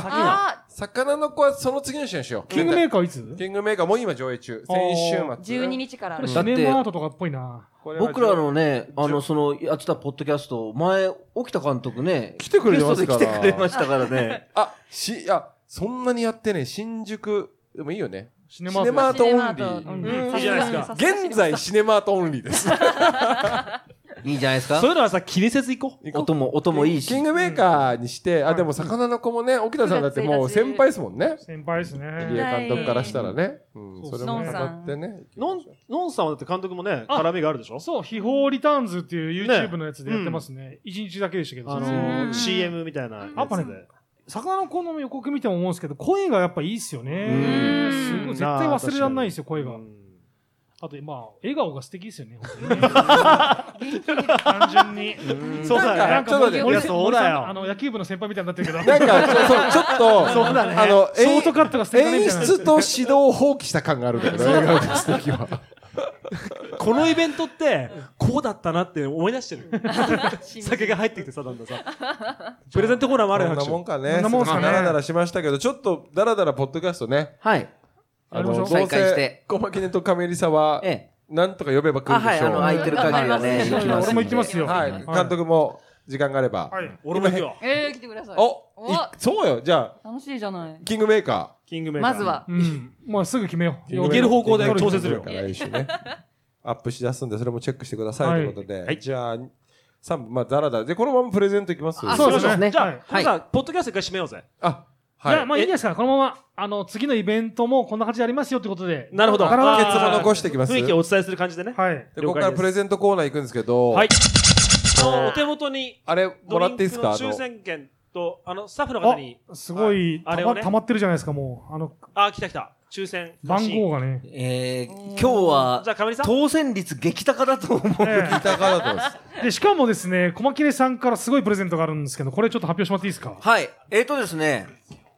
魚の子はその次の週にしよう。 キングメーカーはいつ？ キングメーカーもう今上映中。先週末。 12日から。 シネマアートとかっぽいな。 僕らのね、やってたポッドキャスト、前、沖田監督ね、 来てくれましたから。 来てくれましたからね。 そんなにやってね、新宿、でもいいよね。 シネマートオンリー。いいじゃないですか。 現在シネマートオンリーです。 いいじゃないですか。 そういうのはさ、気にせず行こう。音もいいし。 キングメーカーにして、でも魚の子もね、沖田さんだってもう先輩ですもんね。 先輩ですね。 入江監督からしたらね。それも語ってね。 ノンさんはだって監督もね、絡みがあるでしょ？ そう、秘宝リターンズっていう YouTube のやつでやってますね。1日だけでしたけど。 CM みたいなやつで。 魚の子の予告見ても思うんですけど、声がやっぱいいっすよね。すごい、絶対忘れられないですよ、声が。 あと笑顔が素敵ですよね。単純に。 そうだね。 なんか森そうだよ。 野球部の先輩みたいになってるけど。 なんかちょっとそうだね。ショートカットが素敵だねみたいな。 演出と指導を放棄した感があるんだけど、笑顔が素敵は。 このイベントってこうだったなって思い出してる。酒が入ってきてさ、だんだんさ。プレゼントコーナーもあるよ。 そんなもんかね。 そんなもんかね。 ダラダラしましたけど、ちょっとダラダラポッドキャストね。 はい。 どう再開しせて。 小牧ネと亀梨さんはなんとか呼べば来るでしょう。 空いてる限りはね。 俺も行きますよ。 はい。監督も時間があれば。 俺も行くよ。 来てください。 そうよ。じゃあ楽しいじゃない。 キングメーカー。 まずは。 もうすぐ決めよう。 行ける方向で調整するよ。 来週ね。アップしだすんで、それもチェックしてくださいということで。じゃあ、3分、ダラダラ。で、このままプレゼントいきますよ。 そうですね。 じゃあ、さ、ポッドキャスト一回締めようぜ。 じゃあ、いいですか、このまま、次のイベントもこんな感じでやりますよってことで。 なるほど。 結論残していきます。 雰囲気をお伝えする感じでね。 はい。 ここからプレゼントコーナー行くんですけど。 はい。お手元に、 あれ、もらっていいですか？ 抽選券と、スタッフの方に。 すごい、溜まってるじゃないですか、もう。 来た。抽選。 番号がね。 今日は、当選率激高だと思う。激高だと思います。 で、しかもですね、小牧根さんからすごいプレゼントがあるんですけど、これちょっと発表してもらっていいですか？ はい。ですね、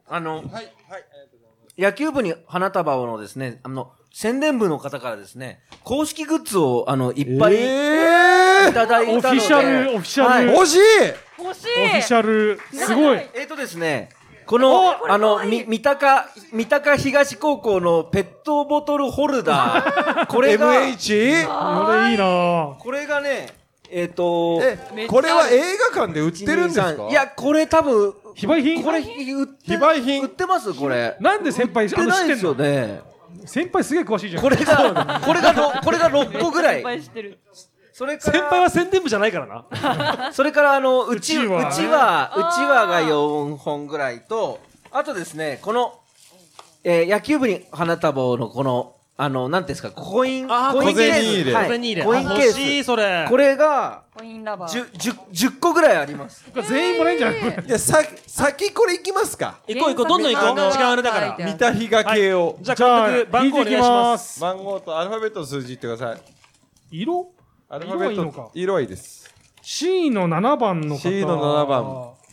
野球部に花束をのですね、宣伝部の方からですね、公式グッズをいっぱいいただいたので、 オフィシャル、 欲しいオフィシャル、すごい。 ですね、この、三鷹東高校のペットボトルホルダー。これが、 MH？ これいいな。 これがね、 これは映画館で売ってるんですか？ いや、これ多分、 非売品？ これ、 非売品？ 売ってますこれ。 なんで先輩、 知ってないですよね。 先輩すげえ詳しいじゃん。 これが6個ぐらい。それから先輩は宣伝部じゃないからな。 それからうちわが4本ぐらいと、あとですね、この、野球部に花束のこの、なんていうんですか、コインケース。 コイン入れ。コインケース。 欲しい、それ。 これが、 コインラバー。 10個ぐらいあります。 全員もらえんじゃない？ いや、先これ行きますか？ 行こう、どんどん行こう。時間あれだから。 三田比嘉系を。 じゃあ、監督、番号お願いします。 番号とアルファベットの数字言ってください。 色？ アルファベット、色はいいです。 C の7番の方。 C の7番。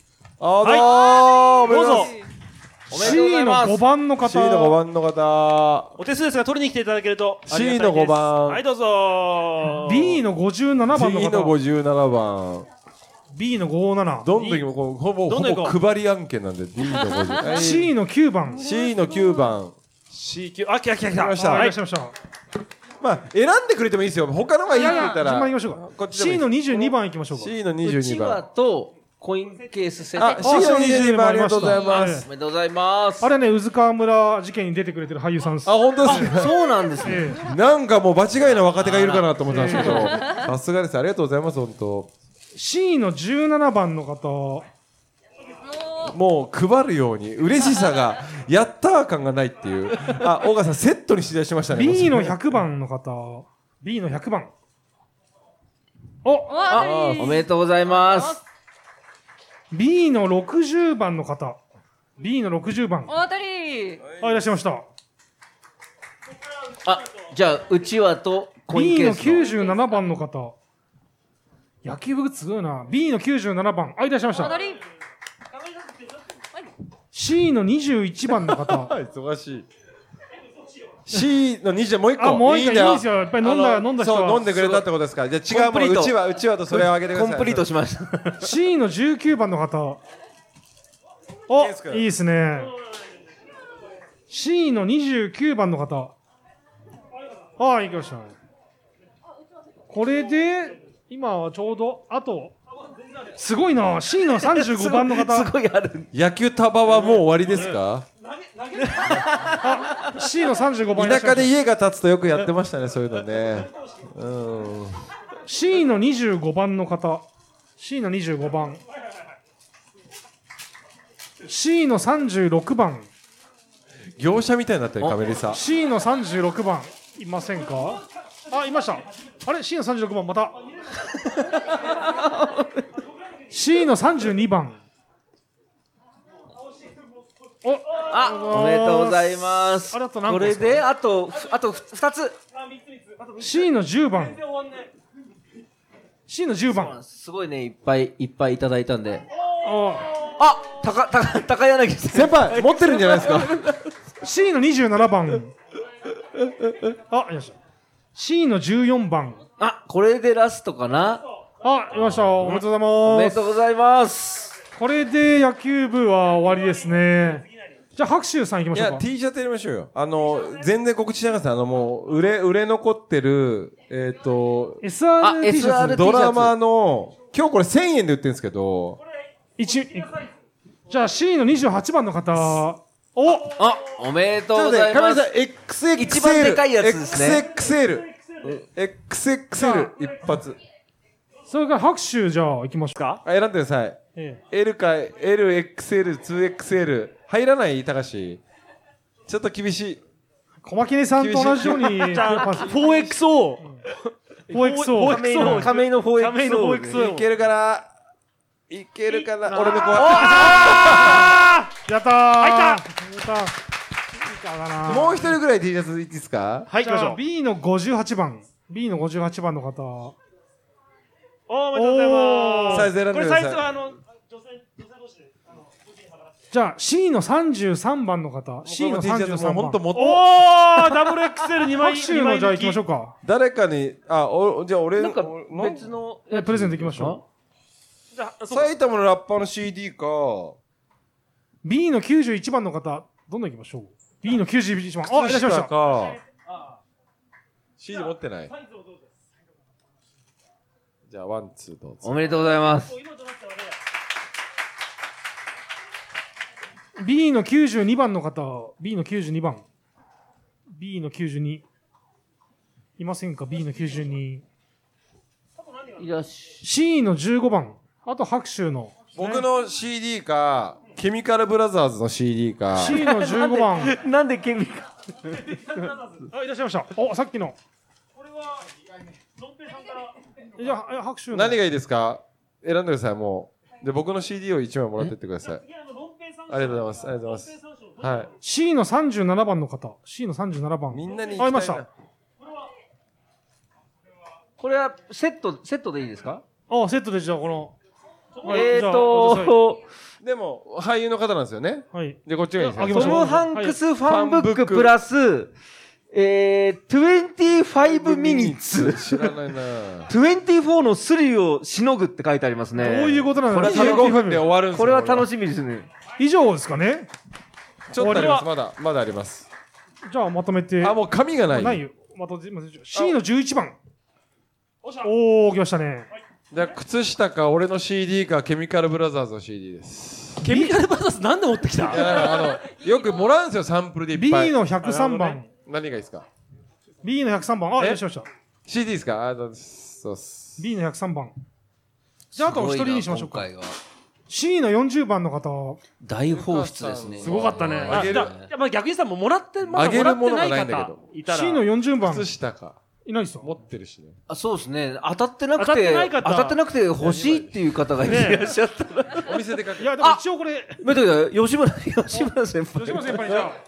はい。どうぞ。 C の5番の方。 C の5番の方。 お手数ですが取りに来ていただけると。 C の5番。 はい、どうぞ。 B の57番の方。 B の57番。 B の57。 どんどんほぼ配り案件なんで D の50。 C の9番。 C の9番。 C9。あ、来た。 来ました。 まあ選んでくれてもいいですよ。他のがいいって言ったら。 順番いきましょうか。C の22番いきましょうか。 C の22番。 うちわとコインケースセット。 C の22番ありがとうございます。 おめでとうございます。 あれね、宇津川村事件に出てくれてる俳優さんです。 あ、本当ですね。 そうなんですね。 なんかもう場違いな若手がいるかなと思ったんですけど、さすがです。ありがとうございます。本当。 C の17番の方。 もう配るように嬉しさがやったー感がないっていう。あ、大川さんセットに指定しましたね。 B の100番の方。 B の100番。 おめでとうございます。 B の60番の方。 B の60番。 お当たり。 いらっしゃいました。 じゃあうちわとコインケース B の97番の方。野球部グッズすごいな。 B の97番。いらっしゃいました。 お当たり。 C の21番の方。 忙しい。C の20もう一個。 もう一個いいですよ。やっぱり飲んだ人は。 そう飲んでくれたってことですから。じゃあ違うものうちわとそれをあげてください。 コンプリートしました。 C の19番の方。いいですね。C の29番の方。行きました。これで今ちょうどあとすごいな。 C の35番の方。 すごいある。 野球束はもう終わりですか？ C の35番。 田舎で家が建つとよくやってましたね、そういうのね。 C の25番の方。 C の25番。 C の36番。 業者みたいになってる。カメリサ C の36番いませんか？いました。あれ C の36番またC の32番。 おめでとうございます。これであと2つ。 C の10番。C の10番。 すごいね、いっぱいいただいたんで。高柳先輩、持ってるんじゃないですか。 C の27番。よっしゃ。C の14番。 これでラストかな。 いました。おめでとうございます。 おめでとうございます。 これで野球部は終わりですね。じゃあ、白秋さん行きましょうか。 いや、T シャツやりましょうよ。全然告知しなかった。もう、売れ残ってる、 SR T シャツ。 ドラマの、今日これ1000円で売ってるんですけど。 じゃあ、C の28番の方。 おめでとうございます。 XXL。 一番でかいやつですね。 XXL 一発。 それから拍手じゃあ行きましょうか。 選んでください。L か LXL、2XL 入らない高橋。ちょっと厳しい。 小牧さんと同じように。 じゃあ 4XO。 亀井の 4XO。 いけるかな。俺の子は。やったー。 入った。 もう一人ぐらい T シャツいいですか。 はい、行きましょう。 B の58番。B の58番の方。 おめでとうございます。 サイズ選んでください。 これサイズは女性同士でじゃあ C の33番の方。C の33番。 本当もっと。 ダブル XL2 枚。 拍手のじゃあ行きましょうか。 誰かにじゃあ俺なんか別のプレゼントいきましょう。埼玉のラッパーの CD か。 B の91番の方。どんどん行きましょう。B の91番。いらっしゃいました。 CD 持ってない。じゃあワンツーどうぞ。 おめでとうございます。 B の92番の方。B の92番。B の92。いませんか ?B の92。C の15番。あと拍手の。 僕の CD か、ケミカルブラザーズの CD か。 C の15番。 なんでケミカルいらっしゃいました。さっきの。これは、のんぺいさんから。じゃあ、拍手の。 何がいいですか選んでください、もう。で、僕の CD を1枚もらってってください。ありがとうございます。ありがとうございます。はい。 C の37番の方。C の37番。 みんなにいました。 これはセットでいいですか？ セットでじゃあこの。 でも俳優の方なんですよね。 はい。 でこっちがいいですね。 トム・ハンクスファンブックプラス25ミニッツ。 知らないな。 24のスリルをしのぐって書いてありますね。 どういうことなの？ これ25分で終わるんですよ。 これは楽しみですね。 以上ですかね。 ちょっとあります。まだあります。 じゃあまとめて。 もう紙がない。 ないよ。C の11番。来ましたね。 じゃあ靴下か俺の CD かケミカルブラザーズの CD です。 ケミカルブラザーズなんで持ってきた？ よくもらうんですよ、サンプルでいっぱい。 B の103番。 何がいいですか？ B の103番。いらっしゃいました。 CD ですか？そうっす。 B の103番。じゃああとお一人にしましょうか。C の40番の方。 大放出ですね。 すごかったね。逆にさ、もらってあげるものがないんだけど。 C の40番。 靴下か。 いないっすよ。 持ってるしね。 そうですね。当たってなくて欲しいっていう方がいらっしゃったら。 お店でかけ。 いやでも一応これ。 待ってください。吉村先輩。 吉村先輩じゃ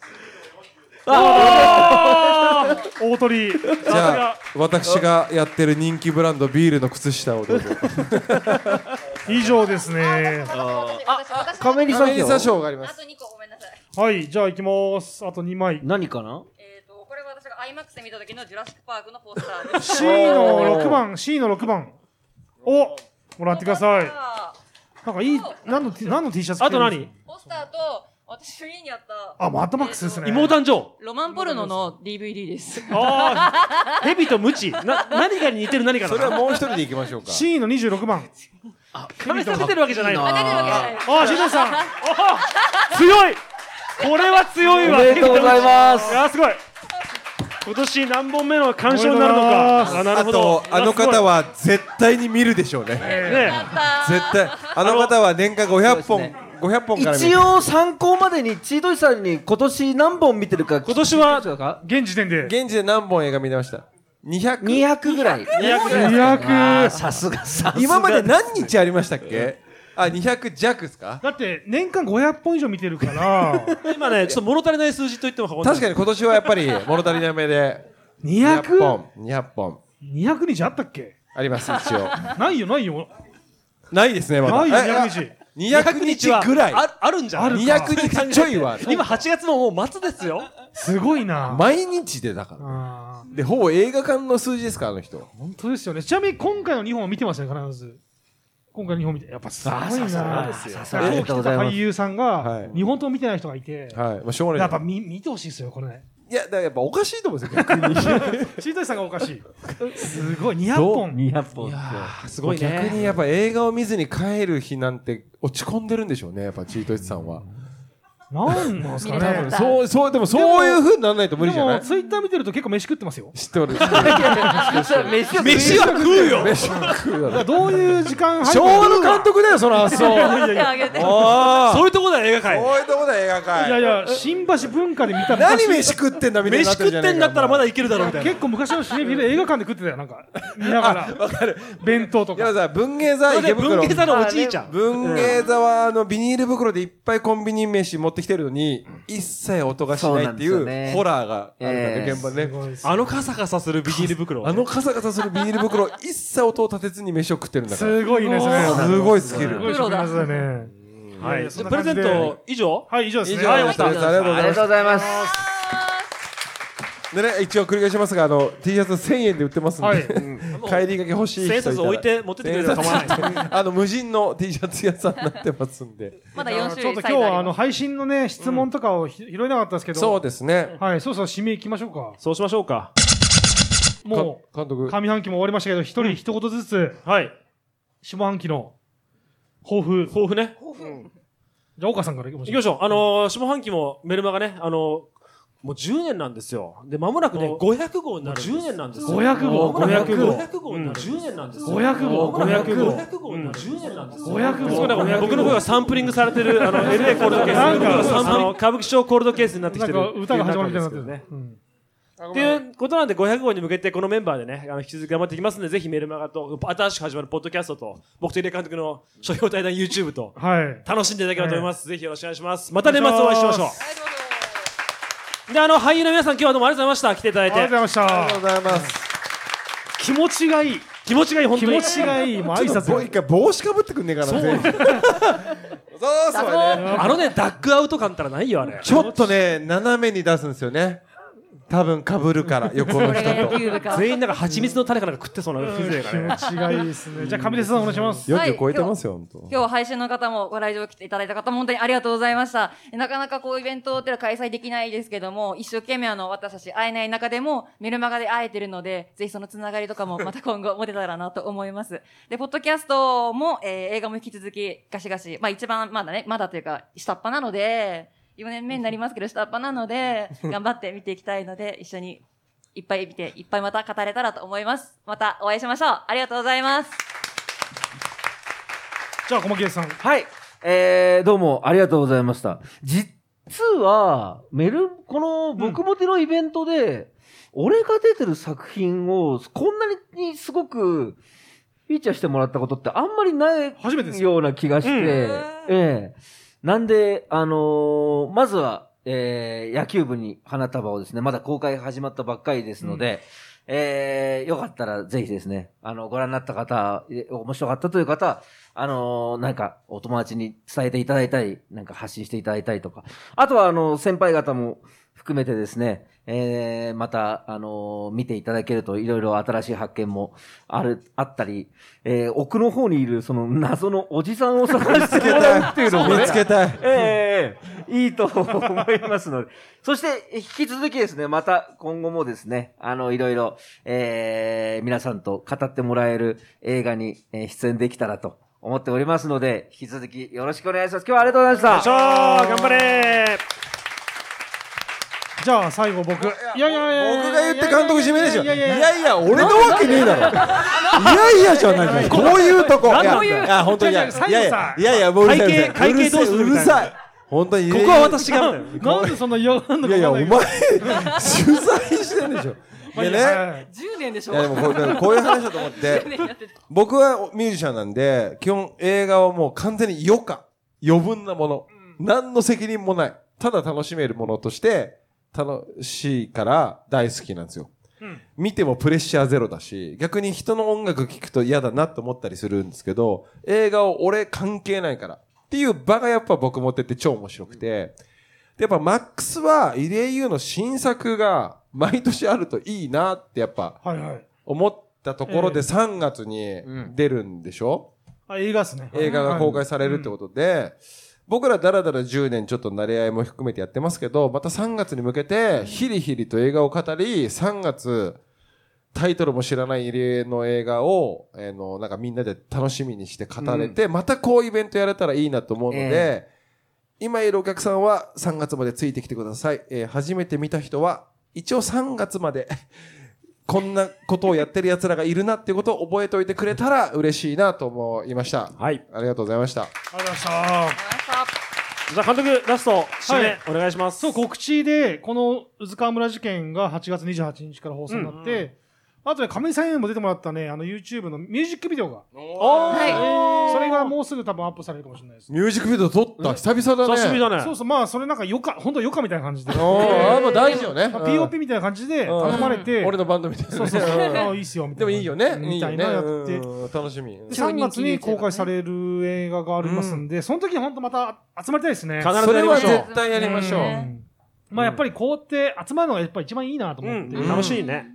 あ。大鳥。 じゃあ私がやってる人気ブランドビールの靴下をどうぞ。 以上ですね。 亀梨さん賞があります。 あと2個ごめんなさい。 はい、じゃあ行きます。あと2枚。 何かな？ これは私が IMAX で見た時のジュラシックパークのポスターです。 C の6番、C の6番。もらってください。なんかいい、何の T シャツ？ あと何？ ポスターと私の家にあった。 マッドマックスですね。 妹誕生。 ロマンポルノの DVD です。 蛇とムチ。何が似てる何かな？ それはもう一人で行きましょうか。 C の26番。 亀さん出てるわけじゃないの？ 出てるわけじゃない。 しのさん。 強い。これは強いわ。 おめでとうございます。 いやすごい。今年何本目の鑑賞になるのか。なるほど。 あの方は絶対に見るでしょうね。絶対。あの方は年間500本から一応参考までにチートイさんに今年何本見てるか。 今年は現時点で何本映画見てました？ 200ぐらい。 200。 さすが。 今まで何日ありましたっけ？200弱ですか？ だって年間500本以上見てるから今ねちょっと物足りない数字と言っても過言。 確かに今年はやっぱり物足りない目で 200本。200本。 200日あったっけ？ あります、一応。 ないよ、ないよ。 ないですね、まだ。 ないよ、200日。 200日ぐらい。 あるんじゃん。 200日ちょいは。 今8月ももう末ですよ。 すごいな。 毎日でだから。で、ほぼ映画館の数字ですか、あの人。 本当ですよね。ちなみに今回の2本は見てましたね、必ず。今回の2本見て。やっぱすごいな。今日来た俳優さんが、2本とも見てない人がいて。 はい。まあ、しょうがない。 やっぱ見てほしいですよ、これ。 いや、だからやっぱおかしいと思うんですよ、逆に。 チートイさんがおかしい。すごい、200本。 200本。 いやすごいね。逆にやっぱ映画を見ずに帰る日なんて落ち込んでるんでしょうね、やっぱチートイさんは。 なんなんすかね。 でもそういう風にならないと無理じゃない？ でもツイッター見てると結構飯食ってますよ。 知っておる。 飯は食うよ。 飯は食うよ。 どういう時間昭和の監督だよ、その発想。そういうとこだよ、映画界。 そういうとこだよ、映画界。 いやいや、新橋文化で見たら。 何飯食ってんだみたいな。 飯食ってんだったらまだいけるだろうみたいな。 結構昔のシネフィル映画館で食ってたよ、なんか。見ながら。 わかる。 弁当とか。 いやさ、文芸座池袋。 文芸座のおじいちゃん。 文芸座はビニール袋でいっぱいコンビニ飯持ってきてるのに、一切音がしないっていうホラーがあるからね、現場ね。 あのカサカサするビニール袋。 あのカサカサするビニール袋、一切音を立てずに飯を食ってるんだから。 すごいね、それ。 すごいスキル。 すごい職人だね。 はい。プレゼント以上？ はい、以上ですね。 ありがとうございます。でね、一応繰り返しますが、T シャツ1000円で売ってますんで、帰りがけ欲しい人いたら。 1000冊置いて持ってってくれたら構わない。 無人の T シャツ屋さんになってますんで。 まだ4種類。 ちょっと今日は配信のね、質問とかを拾えなかったですけど。 そうですね。 はい、そうそう、締めいきましょうか。 そうしましょうか。 もう、監督。上半期も終わりましたけど、一人一言ずつ。 はい。 下半期の抱負。 抱負ね。 じゃあ、岡さんからいきましょう。 いきましょう。下半期もメルマガね、もう10年なんですよ。で、間もなくね、500号になる。10年なんですよ。 500号 ?500 号になる。10年なんですよ。 500号 ?500 号になる。10年なんですよ。 500号僕の声がサンプリングされてる、LA コールドケース。なんか、歌舞伎町コールドケースになってきてる。 歌が始まるみたいになってるね。 っていうことなんで500号に向けてこのメンバーでね引き続き頑張っていきますのでぜひメルマガと新しく始まるポッドキャストと僕と入江監督の書評対談 YouTube と楽しんでいただければと思います、ぜひよろしくお願いします。また年末お会いしましょう。で俳優の皆さん今日はどうもありがとうございました。来ていただいてありがとうございました。 ありがとうございます。 気持ちがいい気持ちがいい本当に気持ちがいいもう挨拶一回帽子かぶってくんねえかな。そうねダッグアウト感ったらないよあれ。 ちょっとね斜めに出すんですよね。多分かぶるから横の人と全員なんか蜂蜜の種かなんか食ってそうな風情がね。 気持ちがいいですね。じゃあ上出さんお願いします。 40超えてますよ本当。 今日配信の方もご来場来ていただいた方も本当にありがとうございました。なかなかこうイベントっていうのは開催できないですけども、一生懸命私たち会えない中でもメルマガで会えてるので、ぜひそのつながりとかもまた今後持てたらなと思います。でポッドキャストも、映画も引き続きガシガシ一番まだというか下っ端なので4年目になりますけど下っ端なので頑張って見ていきたいので一緒にいっぱい見て、いっぱいまた語れたらと思います。またお会いしましょう。ありがとうございます。 じゃあ、小牧さん。 はい。どうもありがとうございました。実は、この僕もてのイベントで、俺が出てる作品をこんなにすごくフィーチャーしてもらったことってあんまりないような気がして、なんで、まずは、野球部に花束をですね、まだ公開始まったばっかりですので、よかったらぜひですね、ご覧になった方、面白かったという方、なんかお友達に伝えていただいたり、なんか発信していただいたりとか、あとは先輩方も含めてですね、また、見ていただけるといろいろ新しい発見もあったり、奥の方にいるその謎のおじさんを探してもらうっていうのも、ね、 見つけたい。 いいと思いますので。そして、引き続きですね、また今後もですね、いろいろ、皆さんと語ってもらえる映画に、出演できたらと思っておりますので、引き続きよろしくお願いします。今日はありがとうございました。 頑張れじゃあ最後僕。僕が言って監督締めでしょ。いや俺のわけねえだろ。いやじゃない。こういうとこ。いや本当にいやもう会計どうするみたいな。 本当にここは私がなんでそんな嫌がるのか。 いやお前取材してんでしょ。でね、 10年でしょ。 いやでもこういう話だと思って、僕はミュージシャンなんで基本映画はもう完全に余分なもの、何の責任もない、ただ楽しめるものとして楽しいから大好きなんですよ。 見てもプレッシャーゼロだし、逆に人の音楽聴くと嫌だなと思ったりするんですけど、映画を俺関係ないからっていう場がやっぱ僕持ってって超面白くて、でやっぱマックスは入江優の新作が毎年あるといいなってやっぱ思ったところで3月に出るんでしょ？ 映画ですね。 映画が公開されるってことで、僕らだらだら10年ちょっと慣れ合いも含めてやってますけど、また3月に向けてヒリヒリと映画を語り、3月タイトルも知らない入江の映画をなんかみんなで楽しみにして語れて、またこうイベントやれたらいいなと思うので、今いるお客さんは3月までついてきてください。初めて見た人は一応3月までこんなことをやってる奴らがいるなっていうことを覚えておいてくれたら嬉しいなと思いました。はい。ありがとうございました。 ありがとうございました。 じゃあ監督ラスト締めお願いします。 そう、告知でこの宇津川村事件が8月28日から放送になって、あとね、亀井さんにも出てもらったね、YouTube のミュージックビデオが。はい。それがもうすぐ多分アップされるかもしれないです。 ミュージックビデオ撮った久々だね。 久しぶりだね。 そうそう、まあ、それなんか本当余暇みたいな感じで。 ああ、まあ大事よね。 POP みたいな感じで頼まれて。 俺のバンドみたいな。 そうそうそう。いいっすよ、みたいな。 でもいいよね。 みたいなやって。 楽しみ。 3月に公開される映画がありますんで、その時に本当また集まりたいですね。 必ずやりましょう。絶対やりましょう。 まあやっぱりこうやって集まるのがやっぱり一番いいなと思って。 楽しいね。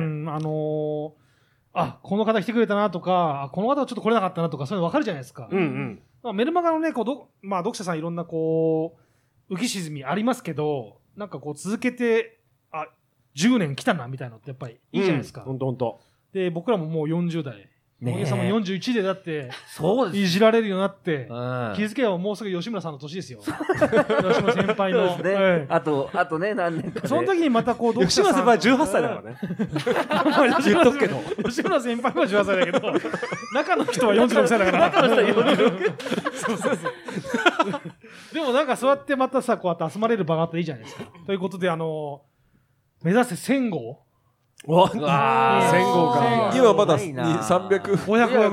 この方来てくれたなとか、この方はちょっと来れなかったなとか、そういうの分かるじゃないですか。メルマガのね、読者さんいろんな浮き沈みありますけど、なんか続けて、10年来たなみたいなのってやっぱりいいじゃないですか。 ほんと。 で、僕らももう40代。森江さんも41でだって、 そうです。 いじられるようになって、気づけばもうすぐ吉村さんの年ですよ。吉村先輩の。 あとね、何年か。 その時にまた読者さん。吉村先輩は18歳だからね。言っとくけど。 吉村先輩は18歳だけど、中の人は46歳だから。 中の人は46。 そう。でもなんかそうやってまたさ、こうやって集まれる場があったらいいじゃないですか。ということで、目指せ1000号。 1000号か。今まだ300、 500、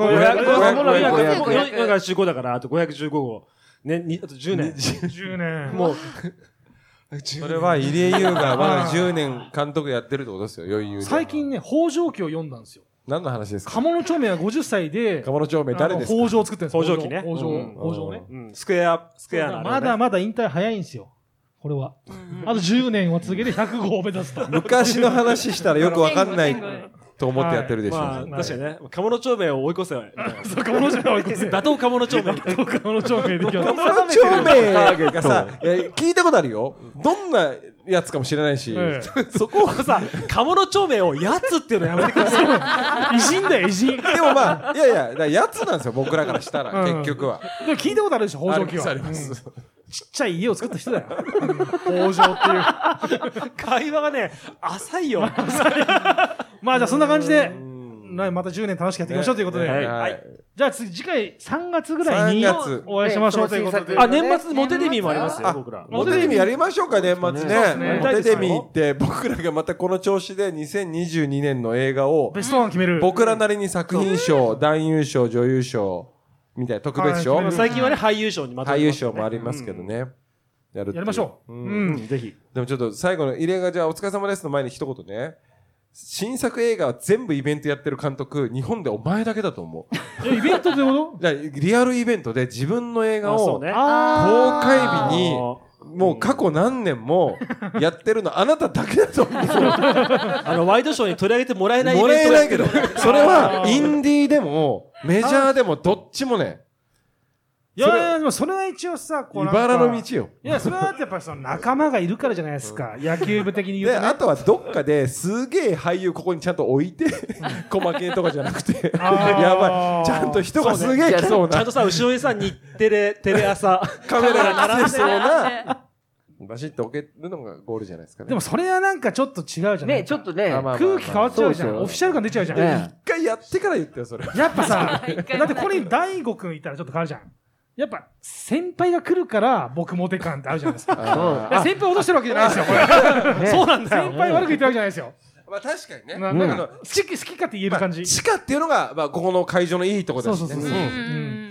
415だから、あと515号。ね、あと10年。 10年。 もう、それは入江優がまだ10年監督やってるってことですよ、余裕で。 最近ね、北条記を読んだんですよ。 何の話ですか？ 鴨の長明は50歳で、 鴨の長明誰ですか？ 北条を作ってるんですよ。 北条記ね。 北条ね。 スクエアまだまだ引退早いんですよ。これは。あと10年を続けて100号を目指すと。 昔の話したらよくわかんないと思ってやってるでしょ。 確かにね。鴨の長明を追い越せ。 そう、鴨の長明を追い越せ。 打倒鴨の長明。 鴨の長明できます。 鴨の長明がさ、聞いたことあるよ。どんなやつかもしれないし、 そこをさ、鴨の長明をやつっていうのやめてください。偉人だよ、偉人。 でもまあ、いや、やつなんですよ、僕らからしたら、結局は。 でも聞いたことあるでしょ、北条記は。 あります。 ちっちゃい家を作った人だよ。北条っていう。 会話がね、浅いよ。 まあじゃあそんな感じで、また10年楽しくやっていきましょうということで。じゃあ次回3月ぐらいにお会いしましょうということで。 年末モテデミーもありますよ、僕ら。 モテデミーやりましょうか、年末ね。モテデミーって僕らがまたこの調子で2022年の映画をベストワン決める。 僕らなりに作品賞、男優賞、女優賞、みたいな特別賞、 最近はね俳優賞にまた俳優賞もありますけどね、 やりましょう。 ぜひ。 でもちょっと最後の入江がじゃあお疲れ様ですの前に一言ね、新作映画は全部イベントやってる監督日本でお前だけだと思う。 イベントってこと？ じゃあリアルイベントで自分の映画を公開日にもう過去何年もやってるのあなただけだと思う。 ワイドショーに取り上げてもらえないイベント。 もらえないけど、それはインディーでもメジャーでもどっちもね。 いやでもそれは一応さ、 茨の道よ。 いや、それはやっぱりその仲間がいるからじゃないですか。野球部的に言うと、 で、あとはどっかですげえ俳優ここにちゃんと置いて、小負けとかじゃなくて、やばい。ちゃんと人がすげえ来そうな。 ちゃんとさ、後ろにさ、日テレ朝、 カメラが並んでそうな。バシッと置けるのがゴールじゃないですかね。 でもそれはなんかちょっと違うじゃないね、ちょっとね、 空気変わっちゃうじゃん。オフィシャル感出ちゃうじゃん。 一回やってから言ってよ、それ。 やっぱさ、だってこれ大悟くんいたらちょっと変わるじゃん。やっぱ先輩が来るから僕モテ感ってあるじゃないですか。先輩落としてるわけじゃないですよ、これ。そうなんだよ。先輩悪く言ってるわけじゃないですよ。 まあ確かにね。 好きかって言える感じ。 地下っていうのが、まあここの会場のいいところですね。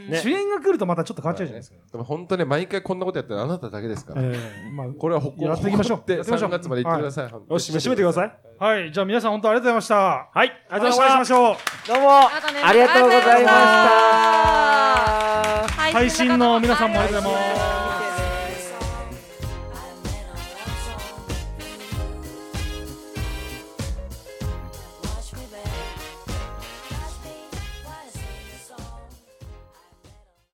主演が来るとまたちょっと変わっちゃうじゃないですか。 でも本当ね、毎回こんなことやってるあなただけですから。これはやっていきましょう。 3月まで行ってください。 よし、締めてください。 はい、じゃあ皆さん本当ありがとうございました。 はい、ありがとうございました。 お会いしましょう。 どうもありがとうございました。 配信の皆さんもありがとうございます。